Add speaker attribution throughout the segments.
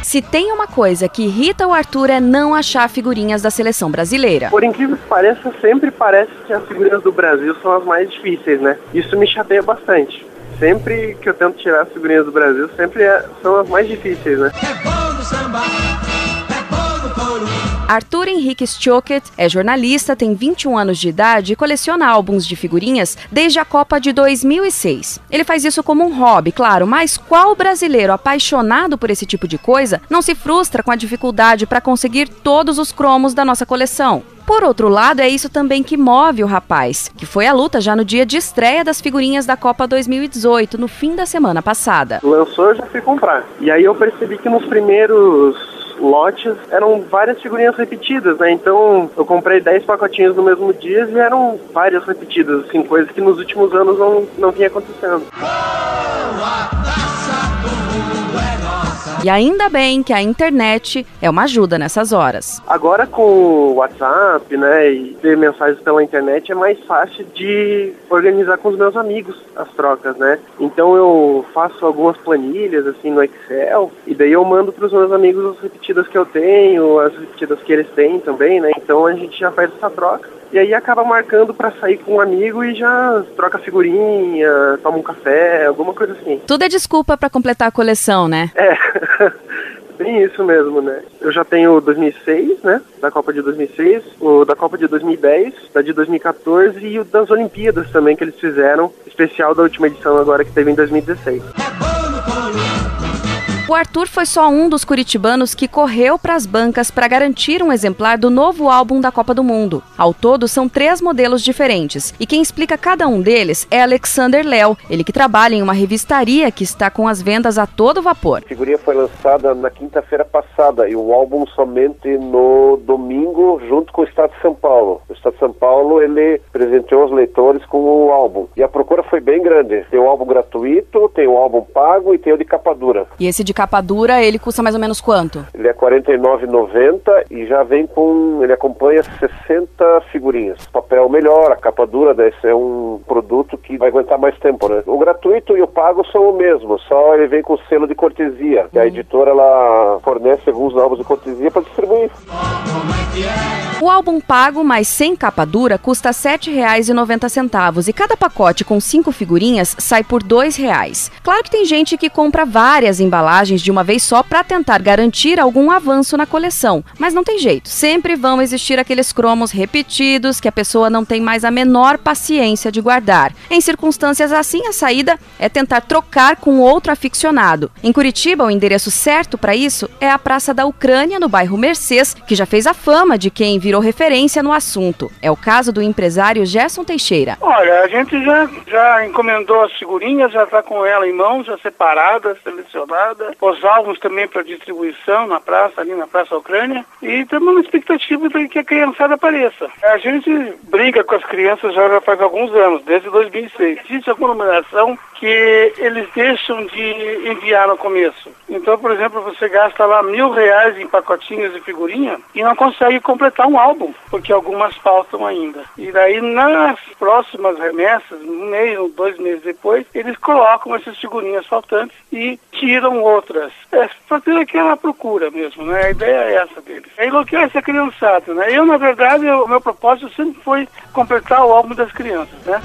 Speaker 1: Se tem uma coisa que irrita o Arthur é não achar figurinhas da seleção brasileira.
Speaker 2: Por incrível que pareça, sempre parece que as figurinhas do Brasil são as mais difíceis, né? Isso me chateia bastante. Sempre que eu tento tirar as figurinhas do Brasil, sempre são as mais difíceis, né?
Speaker 1: Arthur Henrique Schjockert é jornalista, tem 21 anos de idade e coleciona álbuns de figurinhas desde a Copa de 2006. Ele faz isso como um hobby, claro, mas qual brasileiro apaixonado por esse tipo de coisa não se frustra com a dificuldade para conseguir todos os cromos da nossa coleção? Por outro lado, é isso também que move o rapaz, que foi à luta já no dia de estreia das figurinhas da Copa 2018, no fim da semana passada.
Speaker 2: Lançou, eu já fui comprar. E aí eu percebi que nos primeiros lotes eram várias figurinhas repetidas, né? Então eu comprei 10 pacotinhos no mesmo dia e eram várias repetidas, assim, coisas que nos últimos anos não vinha acontecendo.
Speaker 1: E ainda bem que a internet é uma ajuda nessas horas.
Speaker 2: Agora com o WhatsApp, né, e ter mensagens pela internet é mais fácil de organizar com os meus amigos as trocas, né? Então eu faço algumas planilhas assim no Excel e daí eu mando para os meus amigos as repetidas que eu tenho, as repetidas que eles têm também, né? Então a gente já faz essa troca. E aí acaba marcando pra sair com um amigo e já troca figurinha, toma um café, alguma coisa assim.
Speaker 1: Tudo é desculpa pra completar a coleção, né?
Speaker 2: É, bem isso mesmo, né? Eu já tenho o 2006, né? Da Copa de 2006, o da Copa de 2010, da de 2014 e o das Olimpíadas também que eles fizeram, especial da última edição agora que teve em 2016.
Speaker 1: O Arthur foi só um dos curitibanos que correu para as bancas para garantir um exemplar do novo álbum da Copa do Mundo. Ao todo, são 3 modelos diferentes, e quem explica cada um deles é Alexander Léo, ele que trabalha em uma revistaria que está com as vendas a todo vapor.
Speaker 3: A figurinha foi lançada na quinta-feira passada e o álbum somente no domingo, junto com o Estado de São Paulo. O Estado de São Paulo, ele presenteou os leitores com o álbum, e a procura foi bem grande. Tem o álbum gratuito, tem o álbum pago e tem o de capa dura.
Speaker 1: E esse de capa dura, ele custa mais ou menos quanto?
Speaker 3: Ele é R$ 49,90 e já vem com... ele acompanha 60 figurinhas. O papel melhor, a capa dura, esse é um produto que vai aguentar mais tempo, né? O gratuito e o pago são o mesmo, só ele vem com selo de cortesia, que a editora, ela fornece alguns álbuns de cortesia para distribuir.
Speaker 1: O álbum pago, mas sem capa dura, custa R$ 7,90 e cada pacote com 5 figurinhas sai por R$ 2,00. Claro que tem gente que compra várias embalagens de uma vez só para tentar garantir algum avanço na coleção, mas não tem jeito, sempre vão existir aqueles cromos repetidos que a pessoa não tem mais a menor paciência de guardar. Em circunstâncias assim, a saída é tentar trocar com outro aficionado. Em Curitiba, o endereço certo para isso é a Praça da Ucrânia, no bairro Mercês, que já fez a fama de quem virou referência no assunto. É o caso do empresário Gerson Teixeira.
Speaker 4: Olha, a gente já encomendou as figurinhas, já está com ela em mãos, já separada, selecionada. Os álbuns também para distribuição na praça, ali na Praça Ucrânia. E estamos na expectativa de que a criançada apareça. A gente briga com as crianças já faz alguns anos, desde 2006. Existe alguma numeração que eles deixam de enviar no começo. Então, por exemplo, você gasta lá R$ 1.000 em pacotinhos de figurinha e não consegue completar um álbum, porque algumas faltam ainda. E daí, nas próximas remessas, um mês ou 2 meses depois, eles colocam essas figurinhas faltantes e tiram outras. É fazer aquela procura mesmo, né? A ideia é essa deles. É enlouquecer a criançada, né? Eu, na verdade, o meu propósito sempre foi completar o álbum das crianças, né?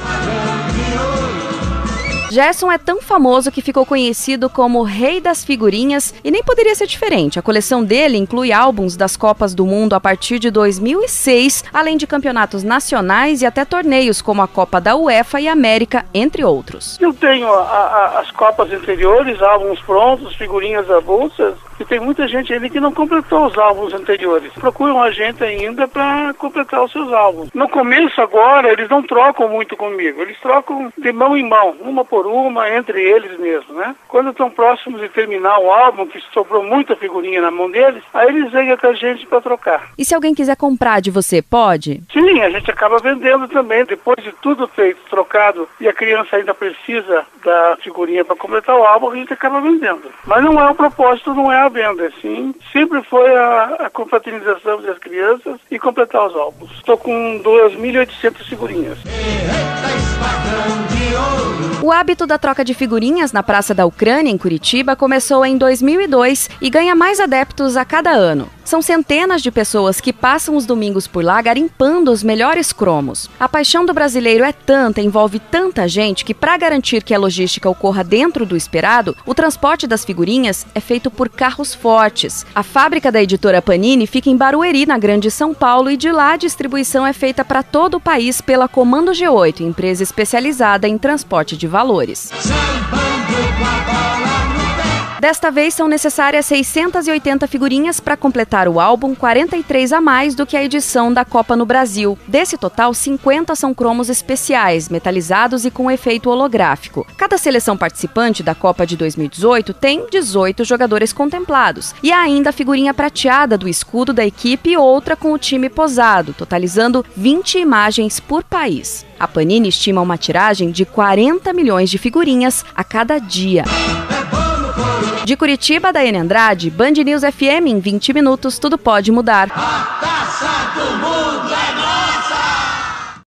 Speaker 1: Gerson é tão famoso que ficou conhecido como o Rei das Figurinhas e nem poderia ser diferente. A coleção dele inclui álbuns das Copas do Mundo a partir de 2006, além de campeonatos nacionais e até torneios como a Copa da UEFA e América, entre outros.
Speaker 4: Eu tenho as Copas anteriores, álbuns prontos, figurinhas avulsas, e tem muita gente ali que não completou os álbuns anteriores. Procuram a gente ainda para completar os seus álbuns. No começo agora, eles não trocam muito comigo, eles trocam de mão em mão, uma por uma, entre eles mesmo, né? Quando estão próximos de terminar o álbum, que sobrou muita figurinha na mão deles, aí eles vêm até a gente para trocar.
Speaker 1: E se alguém quiser comprar de você, pode?
Speaker 4: Sim, a gente acaba vendendo também. Depois de tudo feito, trocado, e a criança ainda precisa da figurinha para completar o álbum, a gente acaba vendendo. Mas não é o propósito, não é a venda, sim. Sempre foi a confraternização das crianças e completar os álbuns. Estou com 2.800 figurinhas.
Speaker 1: O hábito da troca de figurinhas na Praça da Ucrânia, em Curitiba, começou em 2002 e ganha mais adeptos a cada ano. São centenas de pessoas que passam os domingos por lá garimpando os melhores cromos. A paixão do brasileiro é tanta, envolve tanta gente, que para garantir que a logística ocorra dentro do esperado, o transporte das figurinhas é feito por carros fortes. A fábrica da editora Panini fica em Barueri, na Grande São Paulo, e de lá a distribuição é feita para todo o país pela Comando G8, empresa especializada em transporte de valores. Desta vez são necessárias 680 figurinhas para completar o álbum, 43 a mais do que a edição da Copa no Brasil. Desse total, 50 são cromos especiais, metalizados e com efeito holográfico. Cada seleção participante da Copa de 2018 tem 18 jogadores contemplados. E há ainda a figurinha prateada do escudo da equipe e outra com o time posado, totalizando 20 imagens por país. A Panini estima uma tiragem de 40 milhões de figurinhas a cada dia. De Curitiba, Daiane Andrade, Band News FM, em 20 minutos, tudo pode mudar.